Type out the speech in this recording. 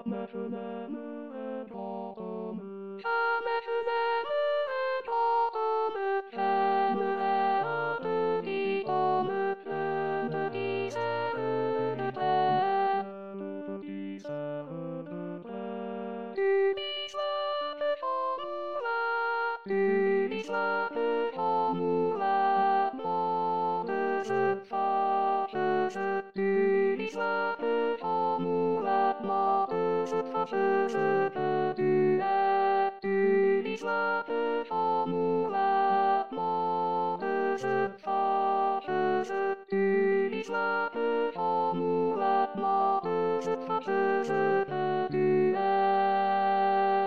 メフネムエドームシャメフネムエドームシェムエアルディドムルルディセウルレルディセウルレルリスワブホムラルリスワブホムラモルスファルスルリスワブホムラモルスファルスルレルリスワブホムラモルスファルスルリスワブホムラモルスファルス